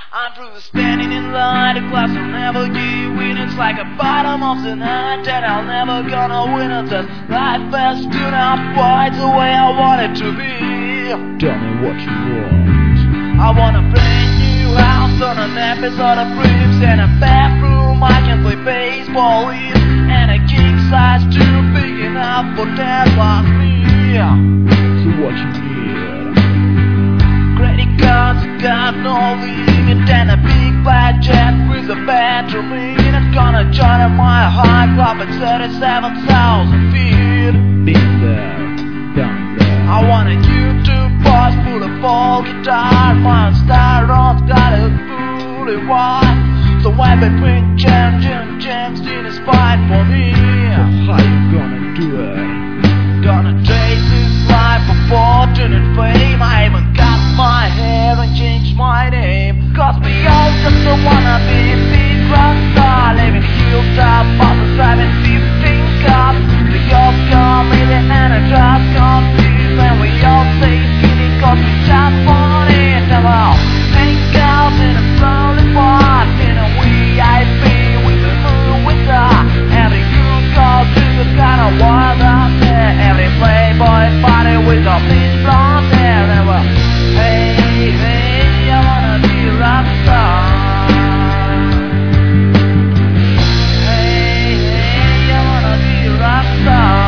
I'm through standing in line, the class will never give in. It's like a bottom of the night that I'll never gonna win it. That life has turned out quite the way I want it to be. Tell me what you want. I want a brand new house on an episode of Cribs, and a bathroom I can play baseball in, and a king size too big enough for dads like me. So what you need? Credit cards got no limit, and a big black jet with a bedroom in it. Gonna join my high club at 37,000 feet. Been there, done there. I want a YouTube boss full of folk guitar. My star-on got a fully wide. So when between James and James in is fine for me. So how you gonna do it? Gonna trade this life for fortune and fame. I even got my hair and changed my name. Cause we all just wanna be big rock star, living hilltop, bosses driving 15 cars. The girls come in and the drugs come cheap, and we all stay skinny cause we just want it. And we'll hang out in a slowly park in a VIP with a movie star. Every good girl is kinda wild out there. Every playboy party with a bleach blonde hair. And we'll hey, hey, I wanna be a rock star. Hey, hey, I wanna be a rock star.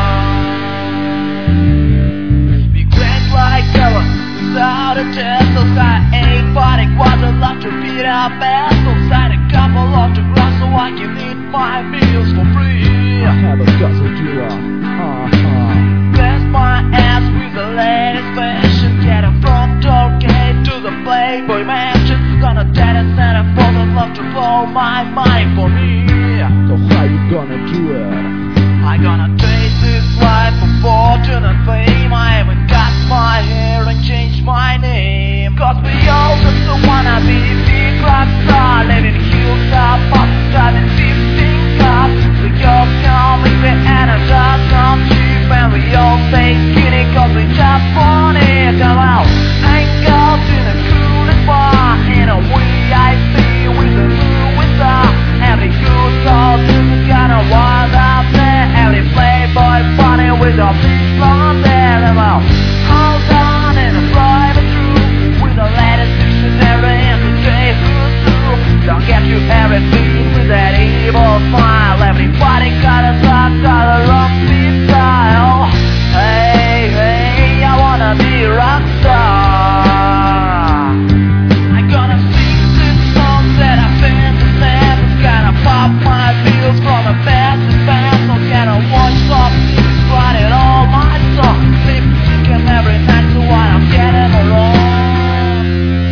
Be great like ever without a test. Outside ain't body quite a lot to beat our best. Outside a couple of the glass so I can eat my meals for free. I have a guzzle dealer. Bless my ass with the latest fashion. Get a front door gate to the Playboy mansion. Gonna data center for the love to blow my mind for me. So how you gonna do it? I gonna trade this life for fortune and fame. I haven't got my hair and changed my name. Cause we all just wanna be big rock star, living hilltop, bosses driving 15 cars. The girls come in and the drugs come cheap, and we all stay skinny cause we just want it. And I'll hang out in a coolest bar in a VIP with a movie star. Every good girl is kinda wild out there. Every playboy party with a bleach blonde hair. And I'll hold on in a private room with the latest dictionary and today's who's who. Don't get you everything with that evil smile. Everybody got a dark color of speed style. Hey, hey, I wanna be a rock star. I'm gonna sing this song that I fantasize. Gonna pop my pills from a fast advance. I'm gonna watch some news, write it all my songs. Sleep chicken every night so I'm getting along.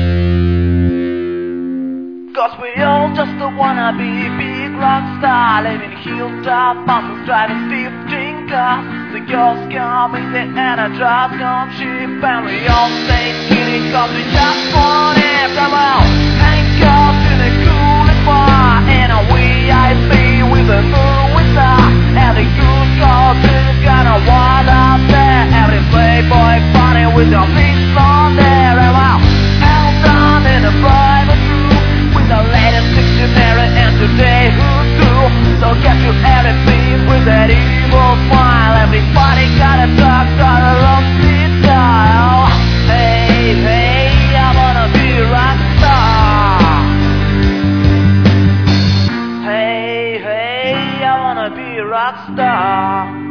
Cause we all just wanna be big rock star, living hilltop, bosses driving 15 cars. The girls come in and the drugs come cheap, and we all stay skinny cause we just want it. Come on, hang out in the coolest bar in a VIP with a movie star. Every good girl is kinda wild out there. Every playboy party with a bleach blonde hair. And wow, held down in a private room with the latest dictionary and today who's who. So get you everything with that evil smile. Everybody got a dark color of speed style. Hey, hey, I wanna be a rock star. Hey, hey, I wanna be a rock star.